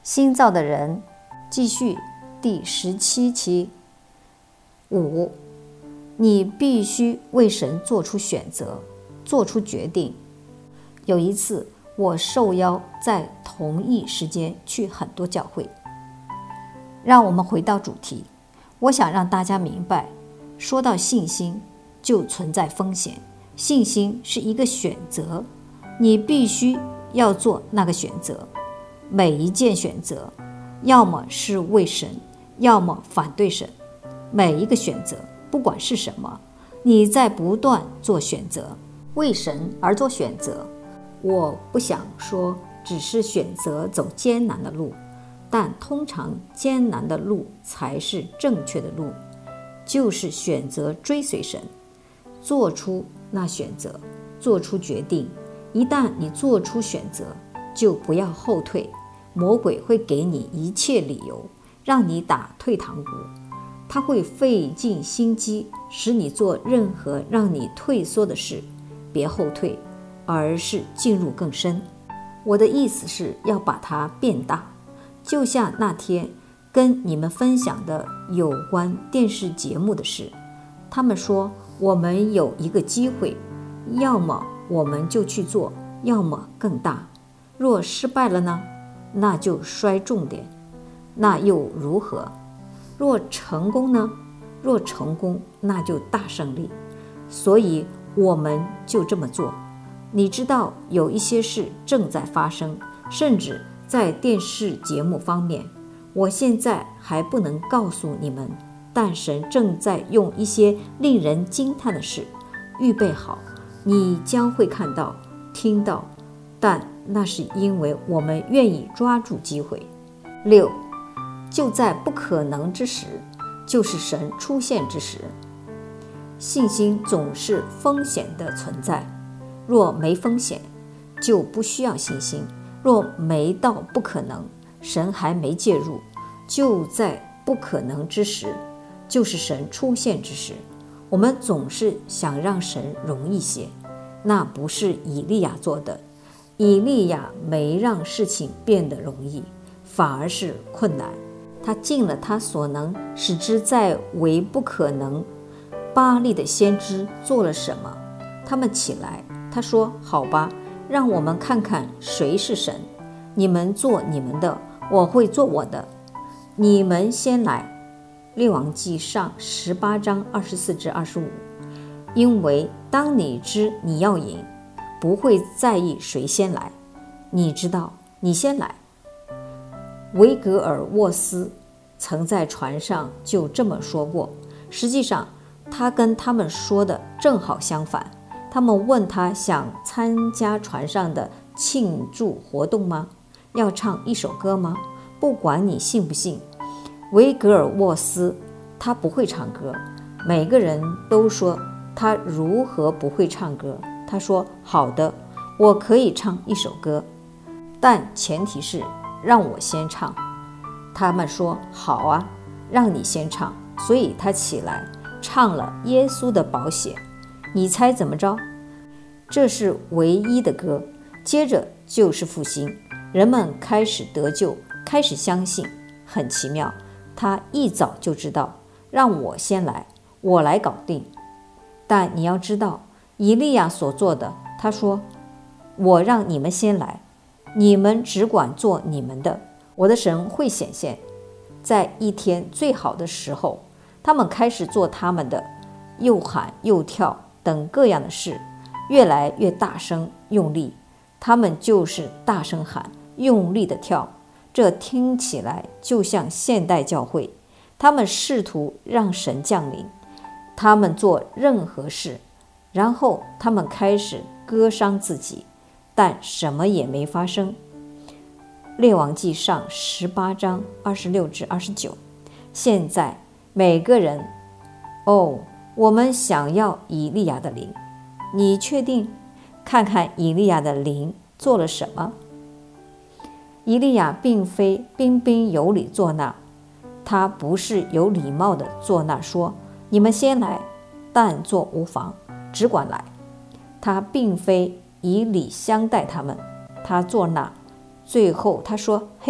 新造的人，继续第17期。5，你必须为神做出选择，做出决定。有一次，我受邀在同一时间去很多教会。让我们回到主题，我想让大家明白，说到信心，就存在风险。信心是一个选择，你必须要做那个选择。每一件选择，要么是为神，要么反对神。每一个选择，不管是什么，你在不断做选择，为神而做选择。我不想说只是选择走艰难的路，但通常艰难的路才是正确的路，就是选择追随神，做出那选择，做出决定。一旦你做出选择，就不要后退。魔鬼会给你一切理由，让你打退堂鼓。他会费尽心机，使你做任何让你退缩的事。别后退，而是进入更深。我的意思是要把它变大，就像那天跟你们分享的有关电视节目的事。他们说我们有一个机会，要么我们就去做，要么更大。若失败了呢？那就摔重点，那又如何？若成功呢？若成功，那就大胜利。所以我们就这么做。你知道有一些事正在发生，甚至在电视节目方面，我现在还不能告诉你们，但神正在用一些令人惊叹的事预备好，你将会看到、听到，但那是因为我们愿意抓住机会。6，就在不可能之时，就是神出现之时。信心总是风险的存在，若没风险，就不需要信心；若没到不可能，神还没介入。就在不可能之时，就是神出现之时。我们总是想让神容易些，那不是以利亚做的。以利亚没让事情变得容易，反而是困难。他尽了他所能，使之在为不可能。巴力的先知做了什么？他们起来，他说：好吧，让我们看看谁是神。你们做你们的，我会做我的。你们先来。列王纪上18章24至25。因为当你知你要赢，不会在意谁先来，你知道你先来。维格尔沃斯曾在船上就这么说过，实际上他跟他们说的正好相反。他们问他想参加船上的庆祝活动吗？要唱一首歌吗？不管你信不信，维格尔沃斯他不会唱歌。每个人都说他如何不会唱歌。他说：好的，我可以唱一首歌，但前提是让我先唱。他们说：好啊，让你先唱。所以他起来唱了耶稣的宝血。你猜怎么着？这是唯一的歌。接着就是复兴，人们开始得救，开始相信。很奇妙，他一早就知道，让我先来，我来搞定。但你要知道以利亚所做的，他说：我让你们先来，你们只管做你们的，我的神会显现。在一天最好的时候，他们开始做他们的，又喊又跳等各样的事，越来越大声用力。他们就是大声喊，用力的跳，这听起来就像现代教会。他们试图让神降临，他们做任何事，然后他们开始割伤自己，但什么也没发生。列王纪上18章26至29。现在每个人，我们想要以利亚的灵，你确定？看看以利亚的灵做了什么。以利亚并非彬彬有礼做那，他不是有礼貌的做那，说你们先来，但做无妨，只管来。他并非以礼相待他们，他做那，最后他说：嘿，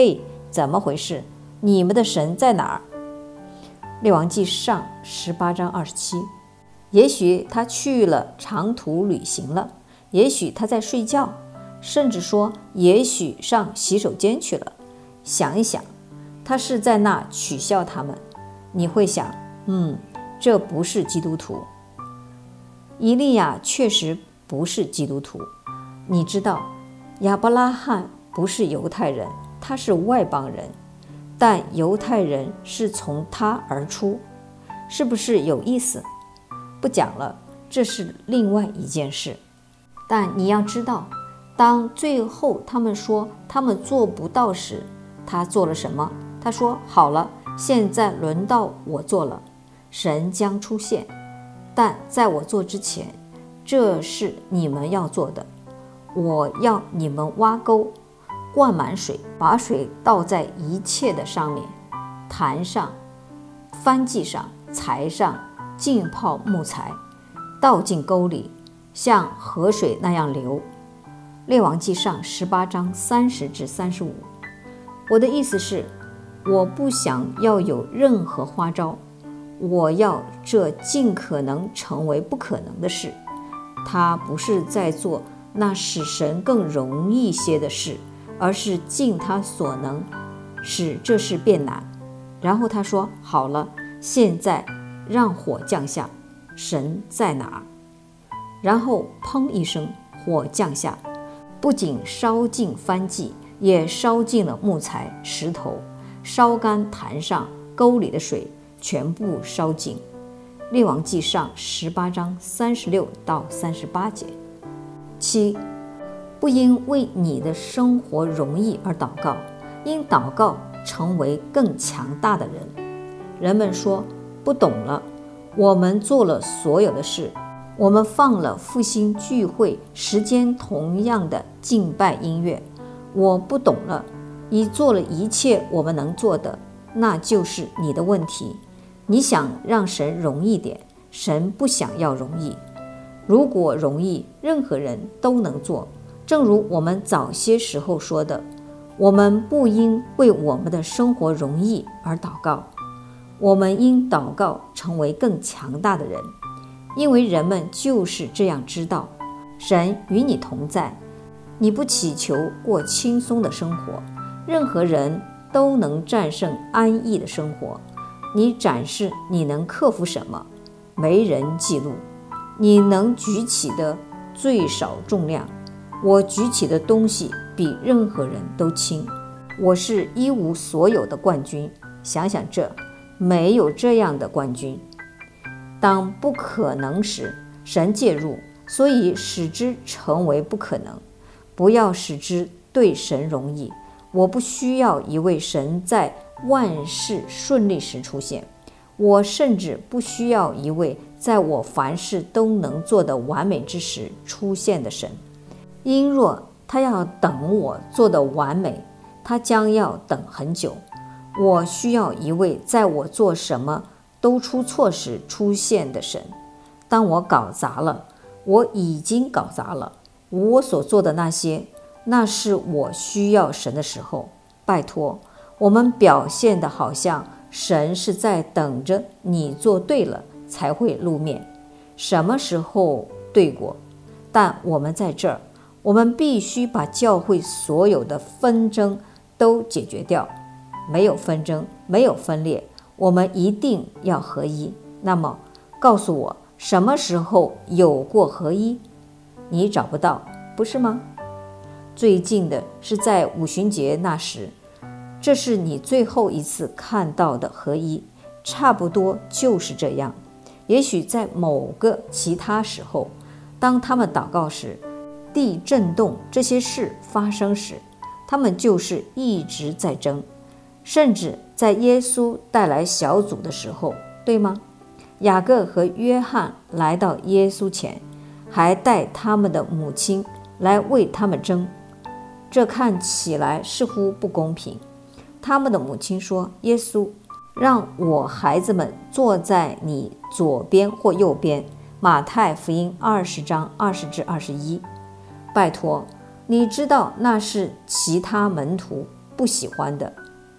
怎么回事？你们的神在哪儿？列王纪上18章27。也许他去了长途旅行了，也许他在睡觉，甚至说也许上洗手间去了。想一想，他是在那取笑他们。你会想，这不是基督徒。以利亚确实不是基督徒。你知道，亚伯拉罕不是犹太人，他是外邦人，但犹太人是从他而出，是不是有意思？不讲了，这是另外一件事。但你要知道，当最后他们说他们做不到时，他做了什么？他说，好了，现在轮到我做了，神将出现，但在我做之前，这是你们要做的。我要你们挖沟，灌满水，把水倒在一切的上面，坛上、燔祭上、柴上，浸泡木材，倒进沟里，像河水那样流。列王纪上18章30至35。我的意思是，我不想要有任何花招，我要这尽可能成为不可能的事。他不是在做那使神更容易些的事，而是尽他所能使这事变难。然后他说，好了，现在让火降下，神在哪？然后砰一声，火降下，不仅烧尽燔祭，也烧尽了木材、石头，烧干坛上沟里的水，全部烧尽。列王纪上18章36到38节。7. 不因为你的生活容易而祷告，因祷告成为更强大的人。人们说，不懂了，我们做了所有的事，我们放了复兴聚会时间同样的敬拜音乐，我不懂了，已做了一切我们能做的，那就是你的问题。你想让神容易点，神不想要容易。如果容易，任何人都能做。正如我们早些时候说的，我们不应为我们的生活容易而祷告，我们应祷告成为更强大的人，因为人们就是这样知道，神与你同在。你不祈求过轻松的生活，任何人都能战胜安逸的生活。你展示你能克服什么，没人记录。你能举起的最少重量，我举起的东西比任何人都轻。我是一无所有的冠军。想想这，没有这样的冠军。当不可能时，神介入，所以使之成为不可能。不要使之对神容易。我不需要一位神在万事顺利时出现，我甚至不需要一位在我凡事都能做的完美之时出现的神。因若他要等我做的完美，他将要等很久。我需要一位在我做什么都出错时出现的神。当我搞砸了，我已经搞砸了，我所做的那些，那是我需要神的时候。拜托，我们表现得好像神是在等着你做对了才会露面，什么时候对过？但我们在这儿，我们必须把教会所有的纷争都解决掉。没有纷争，没有分裂，我们一定要合一。那么告诉我，什么时候有过合一？你找不到，不是吗？最近的是在五旬节那时，这是你最后一次看到的合一，差不多就是这样。也许在某个其他时候，当他们祷告时，地震动，这些事发生时，他们就是一直在争。甚至在耶稣带来小组的时候，对吗？雅各和约翰来到耶稣前，还带他们的母亲来为他们争。这看起来似乎不公平。他们的母亲说，耶稣，让我孩子们坐在你左边或右边。马太福音20章20至21。拜托，你知道那是其他门徒不喜欢的。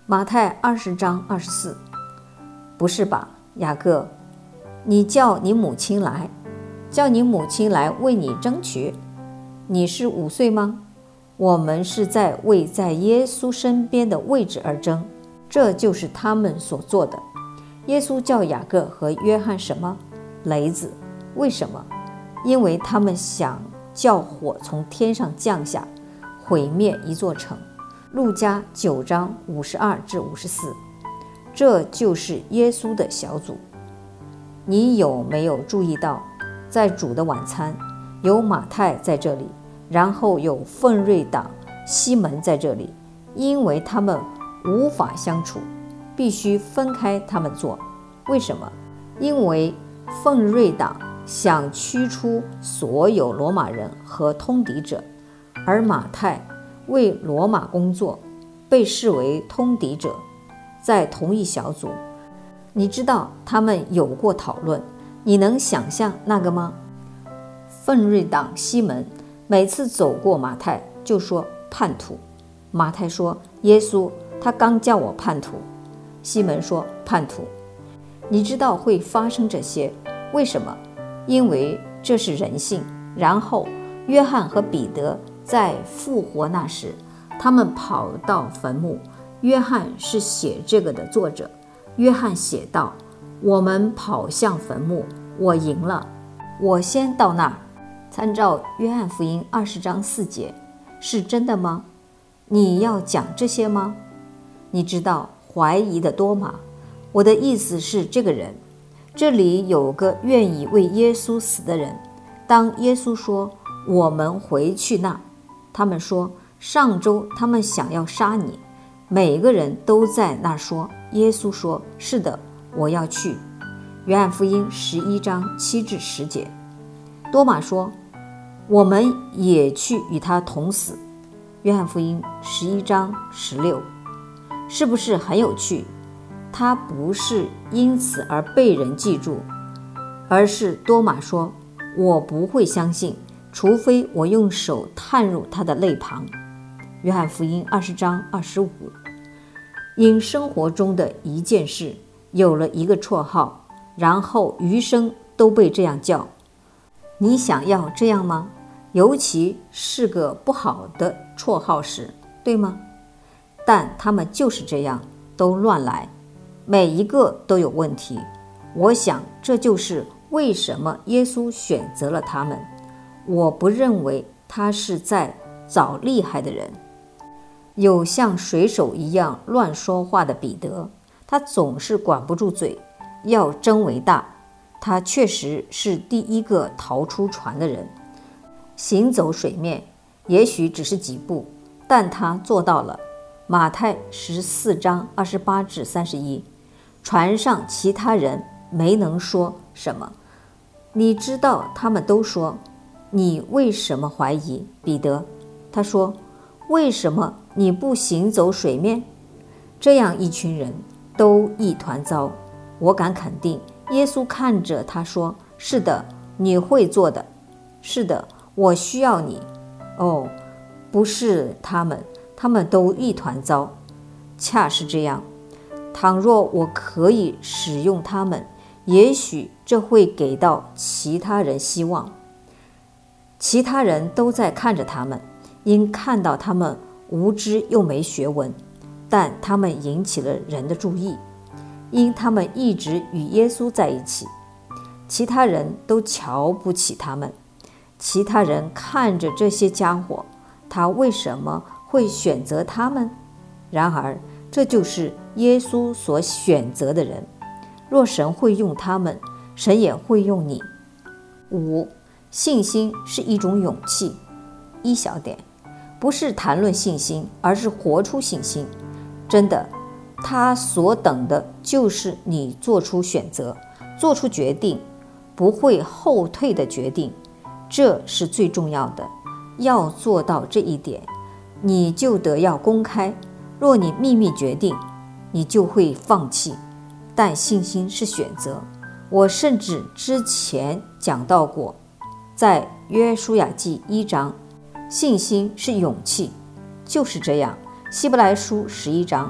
马太20章24，不是吧，雅各，你叫你母亲来，叫你母亲来为你争取？你是5岁吗？我们是在为在耶稣身边的位置而争，这就是他们所做的。耶稣叫雅各和约翰什么？雷子。为什么？因为他们想叫火从天上降下，毁灭一座城。路加9章52至54，这就是耶稣的小组。你有没有注意到，在主的晚餐，有马太在这里，然后有奋锐党西门在这里，因为他们无法相处，必须分开他们做。为什么？因为奋锐党想驱出所有罗马人和通敌者，而马太为罗马工作，被视为通敌者，在同一小组。你知道他们有过讨论，你能想象那个吗？奋锐党西门每次走过马太就说叛徒。马太说耶稣他刚叫我叛徒，西门说叛徒。你知道会发生这些，为什么？因为这是人性。然后约翰和彼得在复活那时，他们跑到坟墓。约翰是写这个的作者。约翰写道，我们跑向坟墓，我赢了，我先到那儿。参照约翰福音20章4节，是真的吗？你要讲这些吗？你知道怀疑的多马，我的意思是这个人，这里有个愿意为耶稣死的人。当耶稣说我们回去那，他们说上周他们想要杀你，每个人都在那说。耶稣说是的，我要去。约翰福音11章7至10节。多马说我们也去与他同死。约翰福音11章16。是不是很有趣？他不是因此而被人记住，而是多马说我不会相信，除非我用手探入他的肋旁。约翰福音20章25。因生活中的一件事有了一个绰号，然后余生都被这样叫。你想要这样吗？尤其是个不好的绰号时，对吗？但他们就是这样，都乱来，每一个都有问题。我想这就是为什么耶稣选择了他们。我不认为他是在找厉害的人。有像水手一样乱说话的彼得，他总是管不住嘴，要争为大。他确实是第一个逃出船的人，行走水面也许只是几步，但他做到了。马太14章28至31。船上其他人没能说什么。你知道他们都说，你为什么怀疑彼得？他说，为什么你不行走水面？这样一群人都一团糟。我敢肯定，耶稣看着他说，是的，你会做的，是的，我需要你。哦，不是他们都一团糟。恰是这样，倘若我可以使用他们，也许这会给到其他人希望。其他人都在看着他们，因看到他们无知又没学问，但他们引起了人的注意，因他们一直与耶稣在一起。其他人都瞧不起他们。其他人看着这些家伙，他为什么会选择他们？然而这就是耶稣所选择的人。若神会用他们，神也会用你。5. 信心是一种勇气。一小点，不是谈论信心，而是活出信心。真的，他所等的就是你做出选择，做出决定，不会后退的决定。这是最重要的。要做到这一点，你就得要公开。若你秘密决定，你就会放弃。但信心是选择。我甚至之前讲到过，在约书亚记1章，信心是勇气，就是这样。希伯来书11章，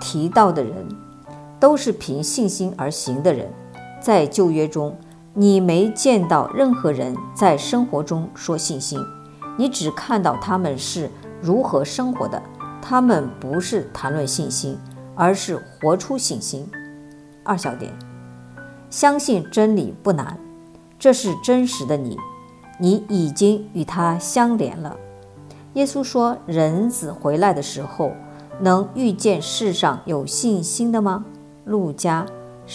提到的人，都是凭信心而行的人。在旧约中，你没见到任何人在生活中说信心，你只看到他们是如何生活的。他们不是谈论信心，而是活出信心。二小点，相信真理不难，这是真实的你，你已经与它相连了。耶稣说，人子回来的时候，能遇见世上有信心的吗？路加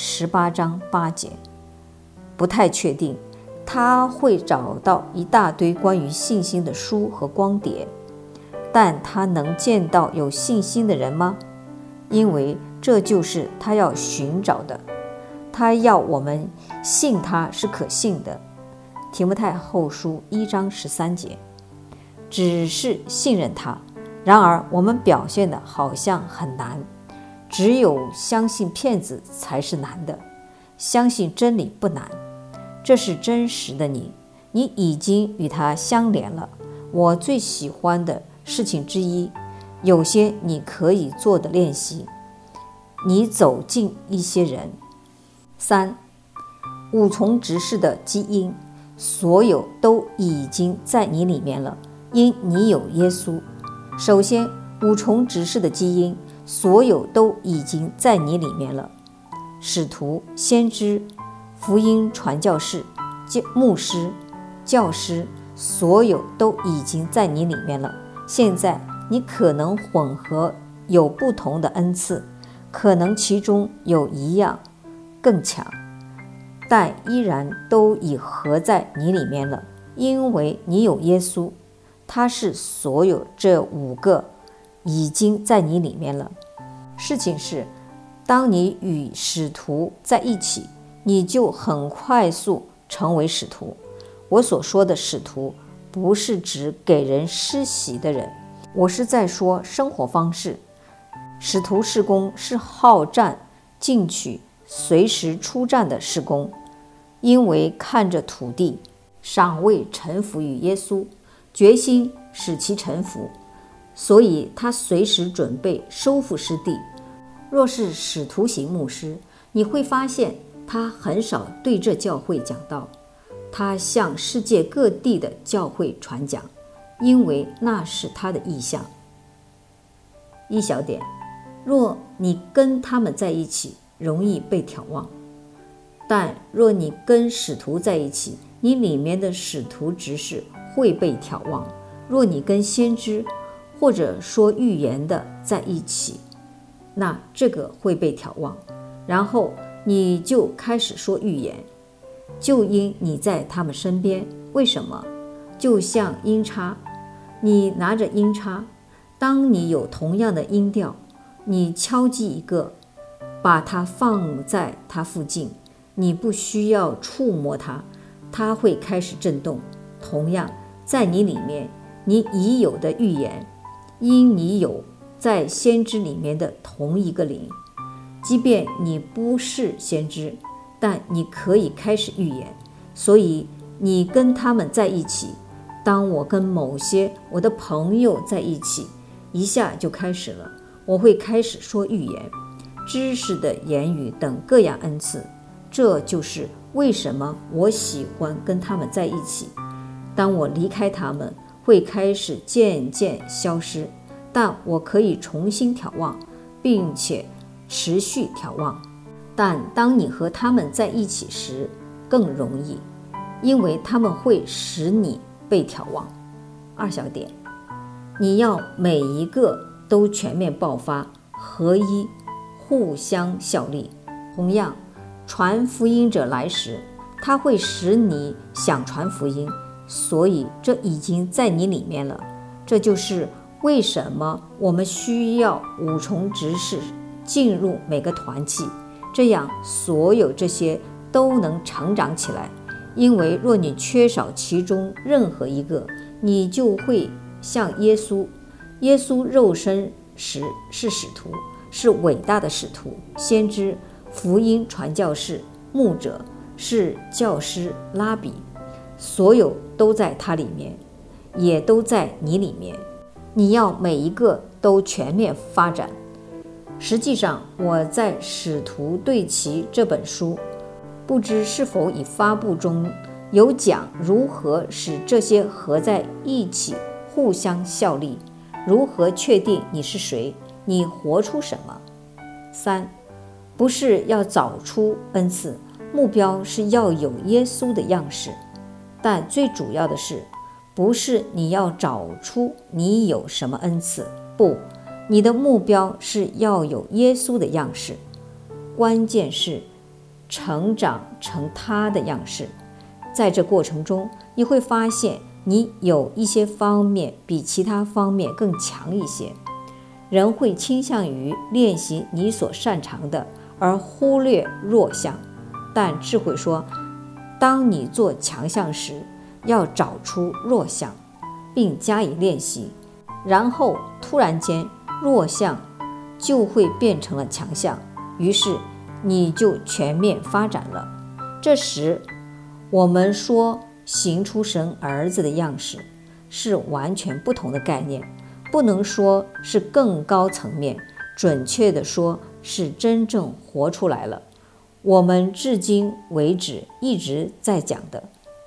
18章8节。不太确定，他会找到一大堆关于信心的书和光碟，但他能见到有信心的人吗？因为这就是他要寻找的。他要我们信他是可信的。提摩太后书1章13节。只是信任他，然而我们表现的好像很难，只有相信骗子才是难的，相信真理不难。这是真实的你，你已经与他相连了。我最喜欢的事情之一，有些你可以做的练习，你走近一些人。3. 五重执事的基因，所有都已经在你里面了，因你有耶稣。首先，五重执事的基因，所有都已经在你里面了。使徒、先知、福音传教士、牧师、教师，所有都已经在你里面了。现在你可能混合有不同的恩赐，可能其中有一样更强，但依然都已合在你里面了，因为你有耶稣，他是所有这5个已经在你里面了。事情是，当你与使徒在一起，你就很快速成为使徒。我所说的使徒，不是指给人施洗的人，我是在说生活方式。使徒事工是好战、进取、随时出战的事工，因为看着土地尚未臣服于耶稣，决心使其臣服，所以他随时准备收复失地。若是使徒型牧师，你会发现他很少对这教会讲道，他向世界各地的教会传讲，因为那是他的意向。一小点，若你跟他们在一起，容易被挑旺；但若你跟使徒在一起，你里面的使徒执事会被挑旺。若你跟先知或者说预言的在一起，那这个会被挑旺，然后你就开始说预言，就因你在他们身边。为什么？就像音叉，你拿着音叉，当你有同样的音调，你敲击一个，把它放在它附近，你不需要触摸它，它会开始震动。同样，在你里面，你已有的预言，因你有在先知里面的同一个灵，即便你不是先知，但你可以开始预言。所以你跟他们在一起，当我跟某些我的朋友在一起，一下就开始了，我会开始说预言、知识的言语等各样恩赐。这就是为什么我喜欢跟他们在一起。当我离开他们，会开始渐渐消失，但我可以重新眺望，并且持续眺望。但当你和他们在一起时更容易，因为他们会使你被眺望。二小点，你要每一个都全面爆发，合一，互相效力。同样，传福音者来时，他会使你想传福音，所以这已经在你里面了。这就是为什么我们需要五重执事进入每个团契，这样所有这些都能成长起来。因为若你缺少其中任何一个，你就会像耶稣。耶稣肉身时是使徒，是伟大的使徒、先知、福音传教士、牧者，是教师、拉比，所有都在他里面，也都在你里面。你要每一个都全面发展， 实际上，我在《使徒对齐》这本书，不知是否已发布中，有讲如何使这些合在一起互相效力，如何确定你是谁，你活出什么。3，不是要找出恩赐，目标是要有耶稣的样式。但最主要的是，不是你要找出你有什么恩赐，不，你的目标是要有耶稣的样式。关键是成长成他的样式。在这过程中，你会发现你有一些方面比其他方面更强一些。人会倾向于练习你所擅长的，而忽略弱项。但智慧说，当你做强项时，要找出弱项，并加以练习，然后突然间弱项就会变成了强项，于是你就全面发展了。这时我们说行出神儿子的样式，是完全不同的概念，不能说是更高层面，准确地说是真正活出来了。我们至今为止一直在讲的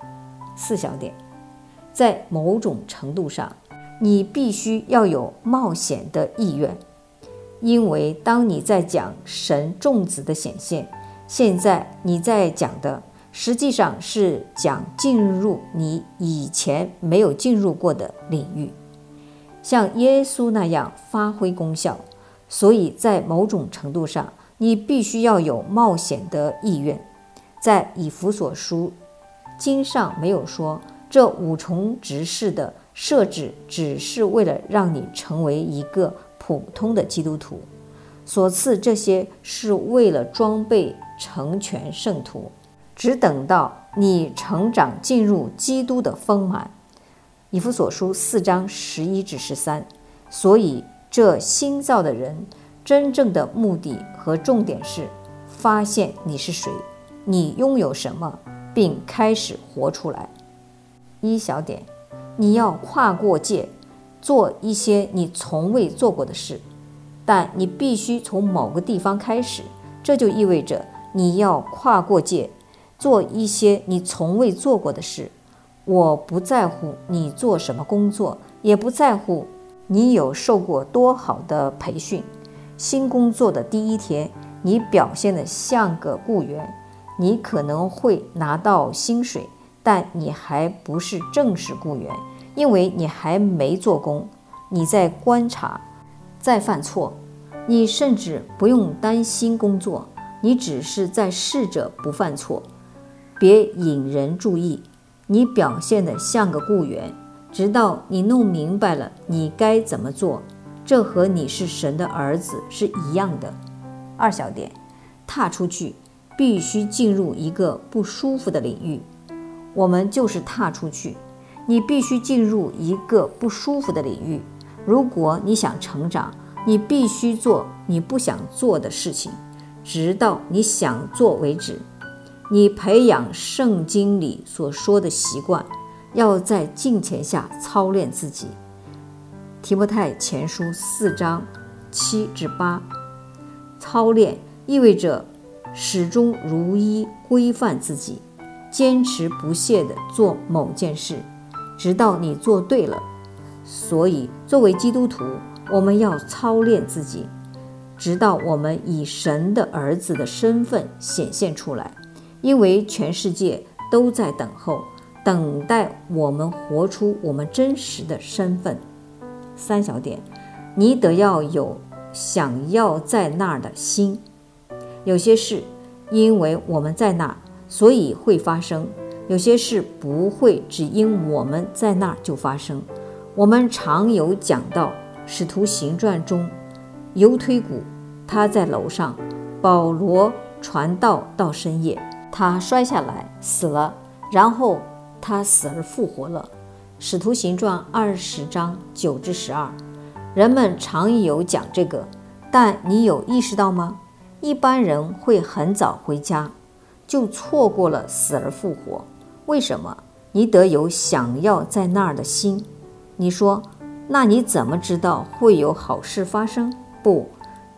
4小点，在某种程度上，你必须要有冒险的意愿，因为当你在讲神众子的显现，现在你在讲的实际上是讲进入你以前没有进入过的领域，像耶稣那样发挥功效。所以在某种程度上，你必须要有冒险的意愿。在以弗所书经上没有说这5重职事的设置只是为了让你成为一个普通的基督徒，所赐这些是为了装备成全圣徒，只等到你成长进入基督的丰满。以弗所书4章11至13。所以这新造的人真正的目的和重点是发现你是谁，你拥有什么，并开始活出来。1小点，你要跨过界，做一些你从未做过的事，但你必须从某个地方开始，这就意味着你要跨过界，做一些你从未做过的事。我不在乎你做什么工作，也不在乎你有受过多好的培训。新工作的第一天，你表现得像个雇员，你可能会拿到薪水，但你还不是正式雇员，因为你还没做工，你在观察，在犯错。你甚至不用担心工作，你只是在试着不犯错。别引人注意，你表现得像个雇员，直到你弄明白了你该怎么做。这和你是神的儿子是一样的。2小点，踏出去，必须进入一个不舒服的领域。我们就是踏出去，你必须进入一个不舒服的领域。如果你想成长，你必须做你不想做的事情，直到你想做为止。你培养圣经里所说的习惯，要在敬虔下操练自己。提摩太前书4章7至8。操练意味着始终如一规范自己，坚持不懈地做某件事，直到你做对了。所以作为基督徒，我们要操练自己，直到我们以神的儿子的身份显现出来，因为全世界都在等候，等待我们活出我们真实的身份。3小点，你得要有想要在那儿的心。有些事因为我们在那儿，所以会发生；有些事不会只因我们在那儿就发生。我们常有讲到使徒行传中，犹推古他在楼上，保罗传道到深夜，他摔下来死了，然后他死而复活了。使徒行传20章9至12。人们常有讲这个，但你有意识到吗？一般人会很早回家，就错过了死而复活。为什么？你得有想要在那儿的心。你说，那你怎么知道会有好事发生？不，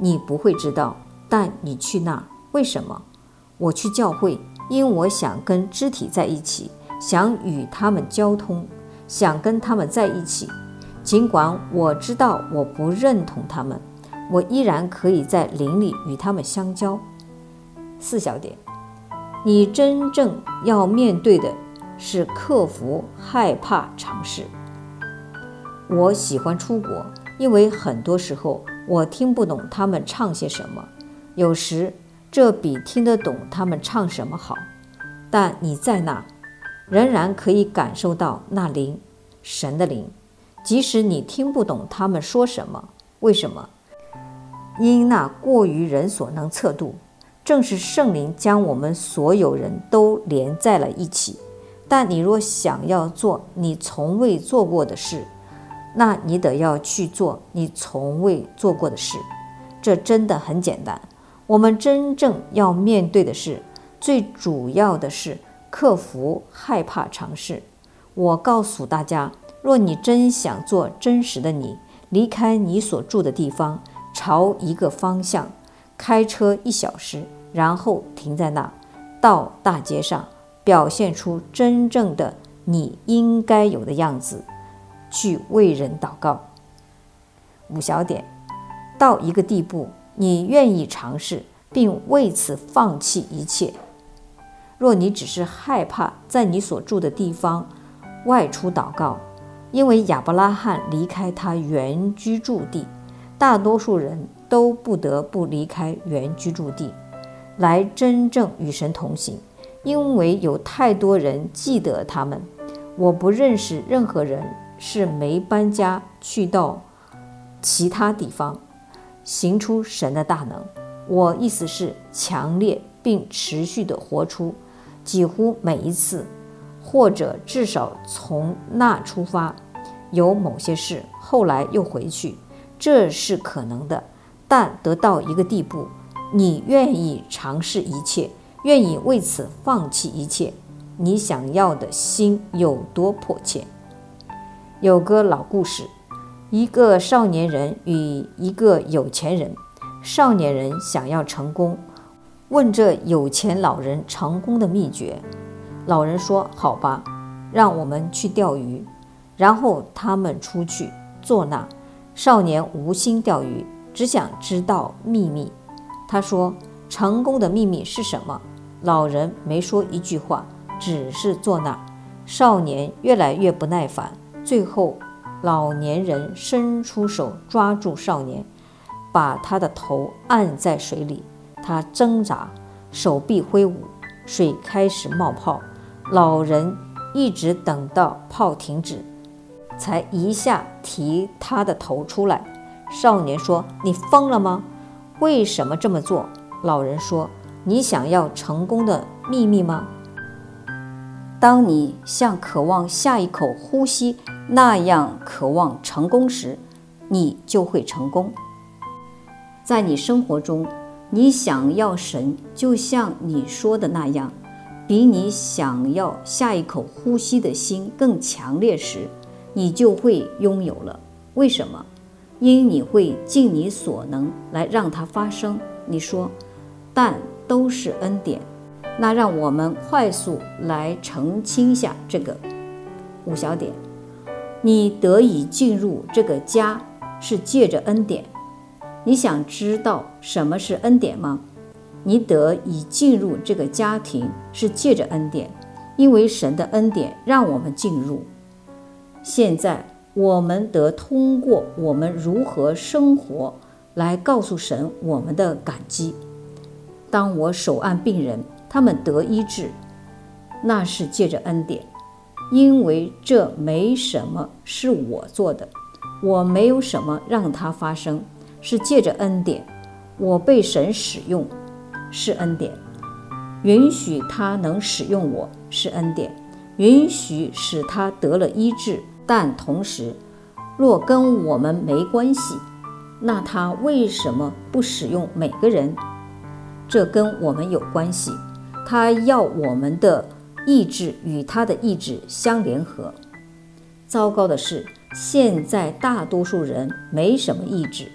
你不会知道，但你去那，为什么？我去教会，因我想跟肢体在一起，想与他们交通，想跟他们在一起。尽管我知道我不认同他们，我依然可以在灵里与他们相交。4小点，你真正要面对的是克服害怕尝试。我喜欢出国，因为很多时候我听不懂他们唱些什么，有时这比听得懂他们唱什么好。但你在那，仍然可以感受到那灵，神的灵，即使你听不懂他们说什么。为什么？因那过于人所能测度，正是圣灵将我们所有人都连在了一起。但你若想要做你从未做过的事，那你得要去做你从未做过的事。这真的很简单。我们真正要面对的是，最主要的是克服害怕尝试。我告诉大家，若你真想做真实的你，离开你所住的地方，朝一个方向开车1小时，然后停在那，到大街上，表现出真正的你应该有的样子，去为人祷告。5小点，到一个地步，你愿意尝试，并为此放弃一切。若你只是害怕在你所住的地方外出祷告，因为亚伯拉罕离开他原居住地，大多数人都不得不离开原居住地，来真正与神同行，因为有太多人记得他们。我不认识任何人是没搬家去到其他地方，行出神的大能。我意思是强烈并持续地活出，几乎每一次，或者至少从那出发，有某些事，后来又回去，这是可能的。但得到一个地步，你愿意尝试一切，愿意为此放弃一切，你想要的心有多迫切。有个老故事，一个少年人与一个有钱人。少年人想要成功，问这有钱老人成功的秘诀。老人说：好吧，让我们去钓鱼。然后他们出去坐那。少年无心钓鱼，只想知道秘密。他说：成功的秘密是什么？老人没说一句话，只是坐那。少年越来越不耐烦，最后老年人伸出手抓住少年，把他的头按在水里。他挣扎，手臂挥舞，水开始冒泡。老人一直等到泡停止，才一下提他的头出来。少年说：你疯了吗？为什么这么做？老人说：你想要成功的秘密吗？当你像渴望下一口呼吸那样渴望成功时，你就会成功。在你生活中，你想要神就像你说的那样，比你想要下一口呼吸的心更强烈时，你就会拥有了。为什么？因你会尽你所能来让它发生。你说，但都是恩典。那让我们快速来澄清下这个。5小点，你得以进入这个家是借着恩典。你想知道什么是恩典吗？你得以进入这个家庭是借着恩典，因为神的恩典让我们进入。现在我们得通过我们如何生活来告诉神我们的感激。当我手按病人，他们得医治，那是借着恩典，因为这没什么是我做的，我没有什么让它发生，是借着恩典。我被神使用是恩典，允许他能使用我是恩典，允许使他得了医治。但同时，若跟我们没关系，那他为什么不使用每个人？这跟我们有关系，他要我们的意志与他的意志相联合。糟糕的是，现在大多数人没什么意志，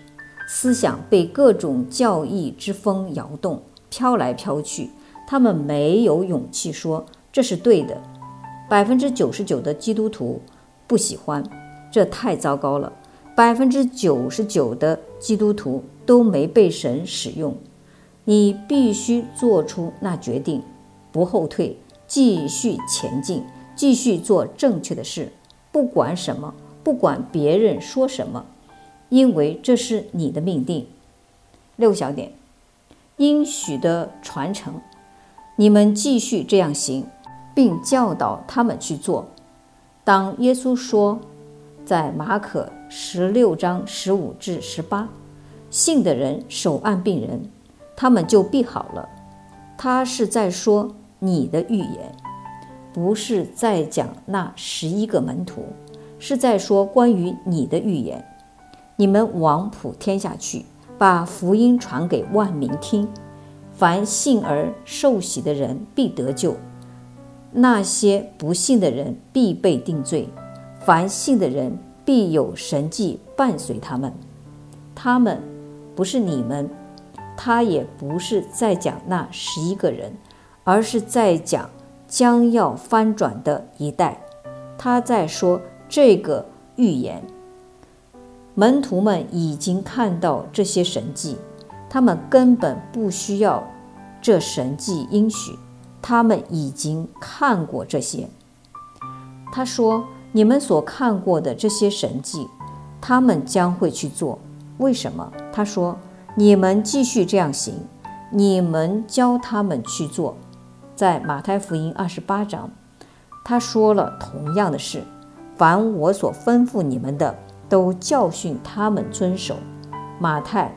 思想被各种教义之风摇动，飘来飘去，他们没有勇气说这是对的。99%的基督徒不喜欢，这太糟糕了。99%的基督徒都没被神使用。你必须做出那决定，不后退，继续前进，继续做正确的事，不管什么，不管别人说什么，因为这是你的命定。6小点，应许的传承，你们继续这样行，并教导他们去做。当耶稣说在马可16章15至18，信的人手按病人，他们就必好了。他是在说你的预言，不是在讲那11个门徒，是在说关于你的预言。你们往普天下去，把福音传给万民听。凡信而受洗的人必得救，那些不信的人必被定罪。凡信的人必有神迹伴随他们。他们不是你们，他也不是在讲那11个人，而是在讲将要翻转的一代。他在说这个预言。门徒们已经看到这些神迹，他们根本不需要这神迹应许，他们已经看过这些。他说，你们所看过的这些神迹，他们将会去做。为什么？他说，你们继续这样行，你们教他们去做。在马太福音28章，他说了同样的事，凡我所吩咐你们的，都教训他们遵守。马太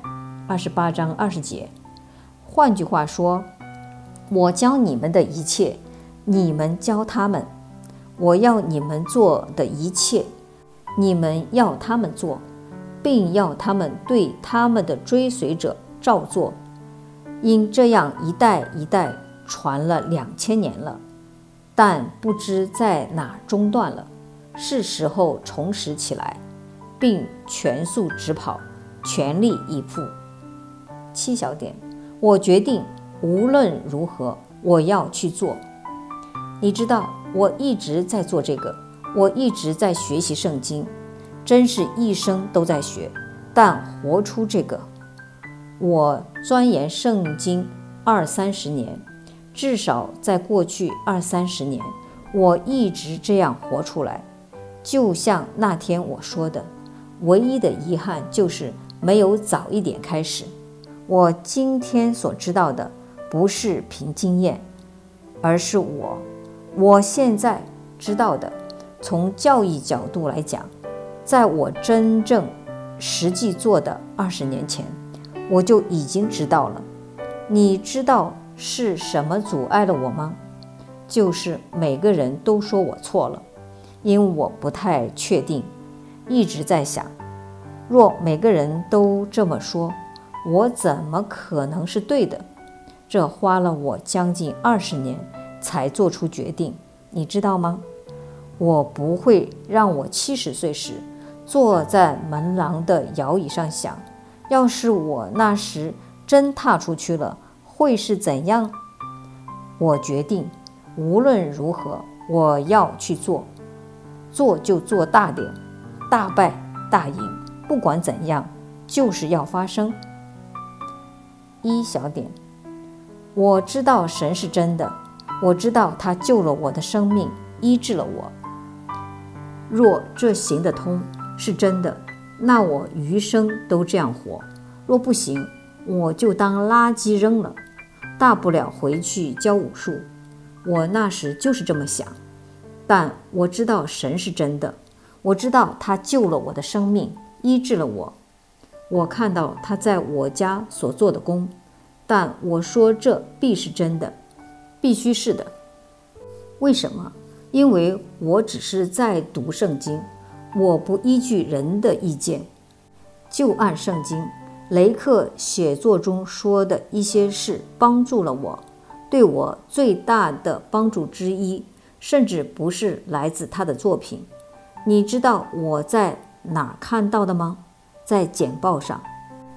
28章20节。换句话说，我教你们的一切，你们教他们；我要你们做的一切，你们要他们做，并要他们对他们的追随者照做。因这样一代一代传了2000年了，但不知在哪中断了，是时候重拾起来，并全速直跑，全力以赴。7小点，我决定无论如何我要去做。你知道，我一直在做这个，我一直在学习圣经，真是一生都在学，但活出这个。我钻研圣经20-30年，至少在过去20-30年，我一直这样活出来。就像那天我说的，唯一的遗憾就是没有早一点开始。我今天所知道的不是凭经验，而是我现在知道的。从教义角度来讲，在我真正实际做的20年前，我就已经知道了。你知道是什么阻碍了我吗？就是每个人都说我错了，因为我不太确定，一直在想，若每个人都这么说，我怎么可能是对的？这花了我将近20年才做出决定，你知道吗？我不会让我70岁时坐在门廊的摇椅上想，要是我那时真踏出去了，会是怎样？我决定无论如何我要去做，做就做大点，大败大赢，不管怎样就是要发生。1小点，我知道神是真的，我知道他救了我的生命，医治了我。若这行得通，是真的，那我余生都这样活；若不行，我就当垃圾扔了，大不了回去教武术。我那时就是这么想。但我知道神是真的，我知道他救了我的生命，医治了我。我看到他在我家所做的工，但我说这必是真的，必须是的。为什么？因为我只是在读圣经，我不依据人的意见，就按圣经雷克写作中说的一些事帮助了我。对我最大的帮助之一，甚至不是来自他的作品。你知道我在哪看到的吗？在简报上。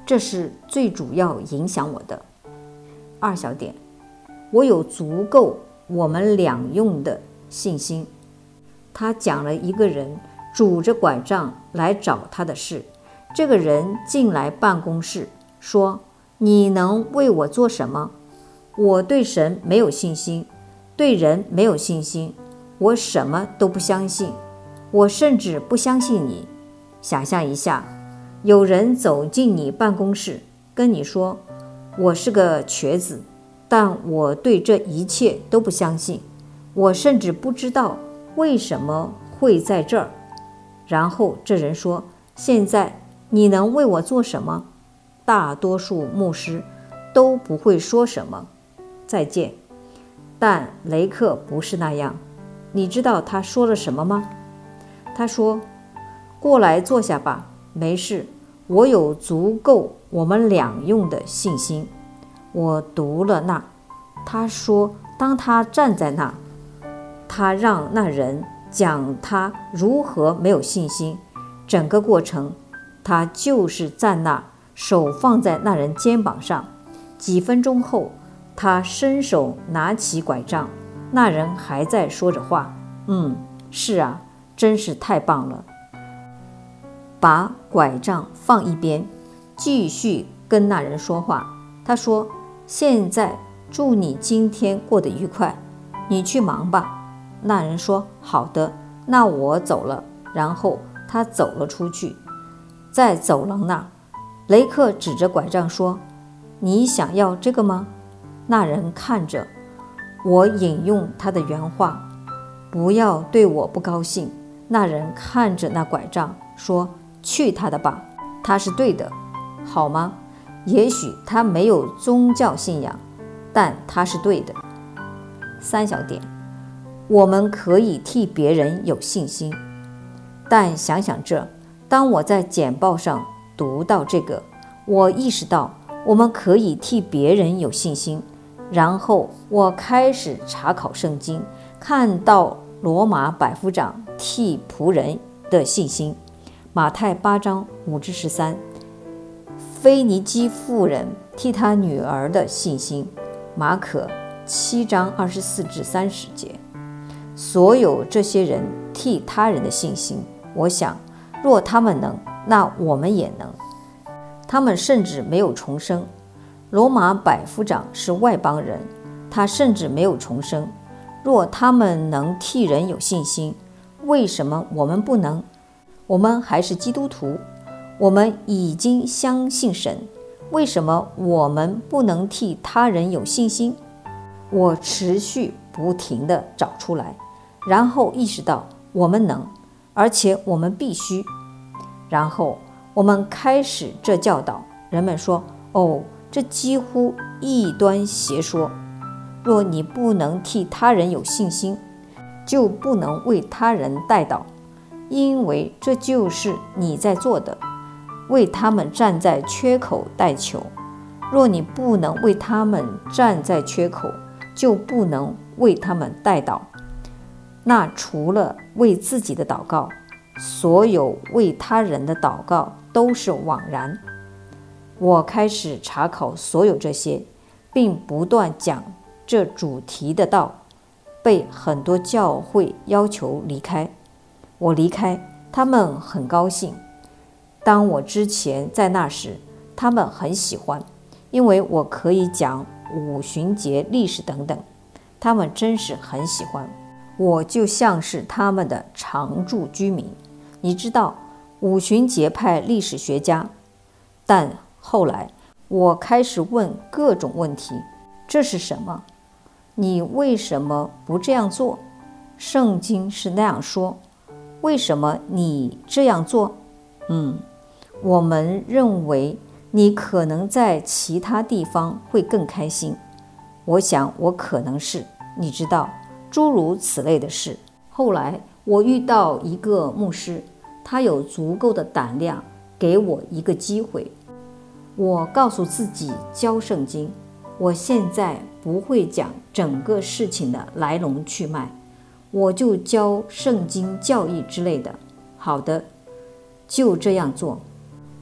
这是最主要影响我的。2小点，我有足够我们俩用的信心。他讲了一个人拄着拐杖来找他的事。这个人进来办公室说，你能为我做什么？我对神没有信心，对人没有信心，我什么都不相信，我甚至不相信你。想象一下，有人走进你办公室跟你说，我是个瘸子，但我对这一切都不相信，我甚至不知道为什么会在这儿。然后这人说，现在你能为我做什么？大多数牧师都不会说什么，再见。但雷克不是那样。你知道他说了什么吗？他说，过来坐下吧，没事，我有足够我们俩用的信心。我读了那，他说，当他站在那，他让那人讲他如何没有信心，整个过程他就是站那，手放在那人肩膀上。几分钟后，他伸手拿起拐杖，那人还在说着话。是啊，真是太棒了。把拐杖放一边，继续跟那人说话。他说，现在祝你今天过得愉快，你去忙吧。那人说，好的，那我走了。然后他走了出去。在走廊那，雷克指着拐杖说，你想要这个吗？那人看着我，引用他的原话，不要对我不高兴。那人看着那拐杖说，去他的吧，他是对的，好吗？也许他没有宗教信仰，但他是对的。3小点，我们可以替别人有信心。但想想这，当我在简报上读到这个，我意识到我们可以替别人有信心。然后我开始查考圣经，看到罗马百夫长替仆人的信心，马太8章5至13，腓尼基妇人替她女儿的信心，马可7章24至30节。所有这些人替他人的信心，我想，若他们能，那我们也能。他们甚至没有重生。罗马百夫长是外邦人，他甚至没有重生。若他们能替人有信心，为什么我们不能？我们还是基督徒，我们已经相信神，为什么我们不能替他人有信心？我持续不停地找出来，然后意识到我们能，而且我们必须。然后我们开始这教导，人们说，这几乎异端邪说。若你不能替他人有信心，就不能为他人代祷，因为这就是你在做的，为他们站在缺口代求。若你不能为他们站在缺口，就不能为他们代祷。那除了为自己的祷告，所有为他人的祷告都是枉然。我开始查考所有这些，并不断讲这主题的道，被很多教会要求离开。我离开，他们很高兴。当我之前在那时，他们很喜欢，因为我可以讲五旬节历史等等，他们真是很喜欢。我就像是他们的常住居民。你知道，五旬节派历史学家。但后来我开始问各种问题，这是什么？你为什么不这样做？圣经是那样说，为什么你这样做？我们认为你可能在其他地方会更开心。我想我可能是，你知道，诸如此类的事。后来我遇到一个牧师，他有足够的胆量给我一个机会。我告诉自己教圣经，我现在不会讲整个事情的来龙去脉，我就教圣经教义之类的。好的，就这样做。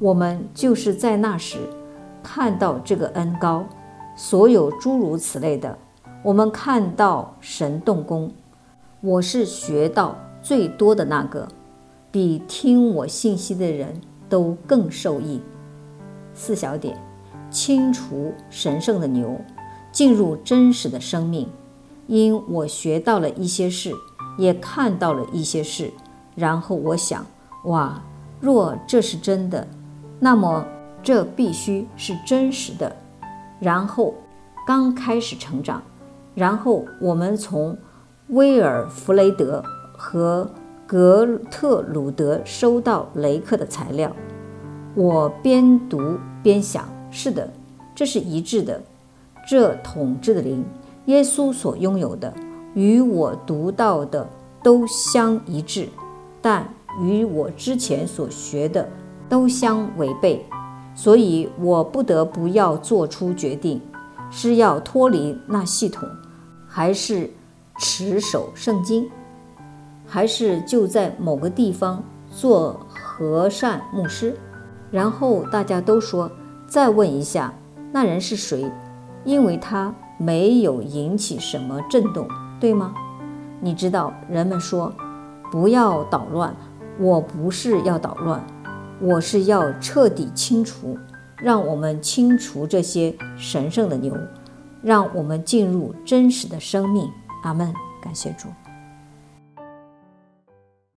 我们就是在那时看到这个恩膏，所有诸如此类的，我们看到神动工。我是学到最多的那个，比听我信息的人都更受益。4小点，清除神圣的牛，进入真实的生命。因我学到了一些事，也看到了一些事，然后我想，哇，若这是真的，那么这必须是真实的。然后刚开始成长，然后我们从威尔弗雷德和格特鲁德收到雷克的材料。我边读边想，是的，这是一致的。这统治的灵，耶稣所拥有的，与我读到的都相一致，但与我之前所学的都相违背。所以我不得不要做出决定，是要脱离那系统，还是持守圣经，还是就在某个地方做和善牧师。然后大家都说，再问一下那人是谁，因为他没有引起什么震动，对吗？你知道，人们说不要捣乱，我不是要捣乱，我是要彻底清除，让我们清除这些神圣的牛，让我们进入真实的生命。阿们，感谢主。